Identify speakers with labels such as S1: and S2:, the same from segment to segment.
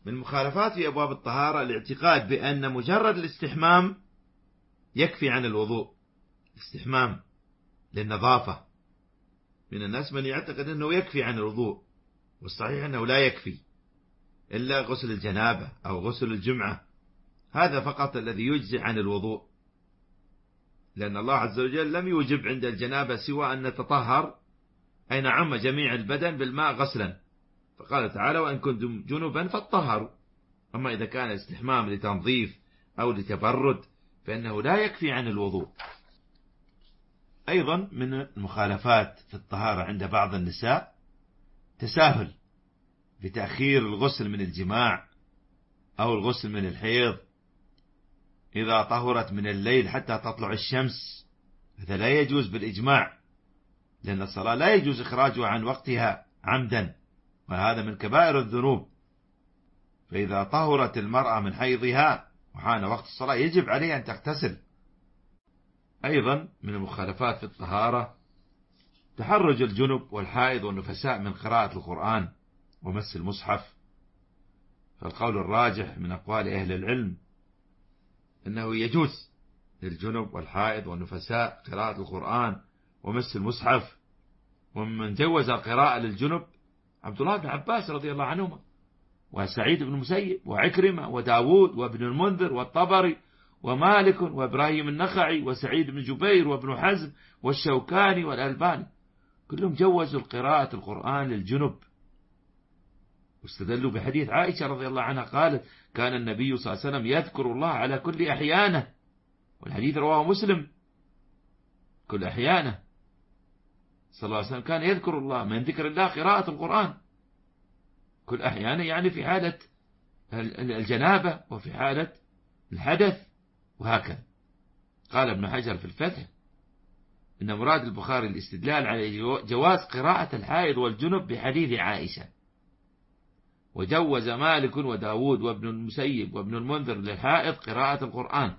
S1: من المخالفات في أبواب الطهارة الاعتقاد بأن مجرد الاستحمام يكفي عن الوضوء، استحمام للنظافة. من الناس من يعتقد أنه يكفي عن الوضوء، والصحيح أنه لا يكفي إلا غسل الجنابة أو غسل الجمعة، هذا فقط الذي يجزي عن الوضوء، لأن الله عز وجل لم يوجب عند الجنابة سوى أن نتطهر، أي نعم جميع البدن بالماء غسلا، فقال تعالى وإن كنتم جنبا فاطهروا. أما إذا كان الاستحمام لتنظيف أو لتبرد فإنه لا يكفي عن الوضوء. أيضا من المخالفات في الطهارة عند بعض النساء تساهل بتأخير الغسل من الجماع أو الغسل من الحيض إذا طهرت من الليل حتى تطلع الشمس، هذا لا يجوز بالإجماع، لأن الصلاة لا يجوز إخراجها عن وقتها عمدا، وهذا من كبائر الذنوب. فإذا طهرت المرأة من حيضها وحان وقت الصلاة يجب عليها أن تغتسل. أيضا من المخالفات في الطهارة تحرج الجنب والحائض والنفساء من قراءة القرآن ومس المصحف، فالقول الراجح من أقوال أهل العلم أنه يجوز للجنب والحائض والنفساء قراءة القرآن ومس المصحف. ومن جوز القراءة للجنب عبد الله بن عباس رضي الله عنهما، وسعيد بن المسيب، وعكرمة، وداود، وابن المنذر، والطبري، ومالك، وإبراهيم النخعي، وسعيد بن جبير، وابن حزم، والشوكاني، والألباني، كلهم جوزوا القراءة القرآن للجنب، واستدلوا بحديث عائشة رضي الله عنها قالت كان النبي صلى الله عليه وسلم يذكر الله على كل أحيانه، والحديث رواه مسلم، كل أحيانه صلى الله عليه وسلم كان يذكر الله، من ذكر الله قراءة القرآن، كل أحيانه يعني في حالة الجنابة وفي حالة الحدث وهكذا. قال ابن حجر في الفتح إن مراد البخاري الاستدلال على جواز قراءة الحائض والجنب بحديث عائشة، وجوز مالك وداود وابن المسيب وابن المنذر للحائض قراءة القرآن.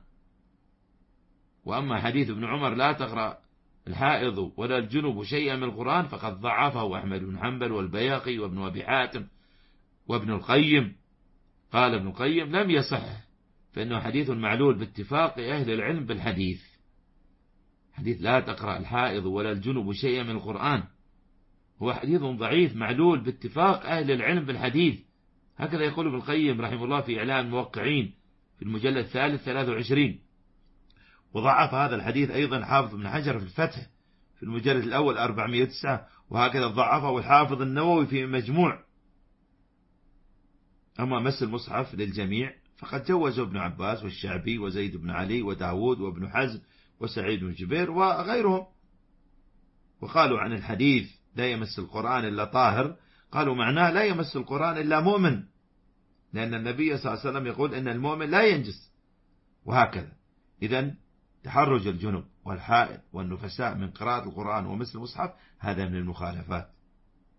S1: وأما حديث ابن عمر لا تقرأ الحائض ولا الجنب شيئا من القرآن فقد ضعفه أحمد بن حنبل والبياقي وابن أبي حاتم وابن القيم. قال ابن القيم لم يصح، فإنه حديث معلول باتفاق أهل العلم بالحديث، حديث لا تقرأ الحائض ولا الجنب شيئا من القرآن هو حديث ضعيف معلول باتفاق أهل العلم بالحديث، هكذا يقول ابن القيم رحمه الله في إعلام الموقعين في المجلد الثالث 23. وضعف هذا الحديث أيضا حافظ ابن حجر في الفتح في المجلد الأول 409، وهكذا ضعفه الحافظ النووي في مجموع. أما مس المصحف للجميع فقد جوزه ابن عباس والشعبي وزيد بن علي وداود وابن حزم وسعيد بن جبير وغيرهم. وقالوا عن الحديث لا يمس القرآن إلا طاهر، قالوا معناه لا يمس القرآن إلا مؤمن، لأن النبي صلى الله عليه وسلم يقول إن المؤمن لا ينجس، وهكذا. إذن تحرج الجنب والحائض والنفساء من قراءة القرآن ومس المصحف هذا من المخالفات.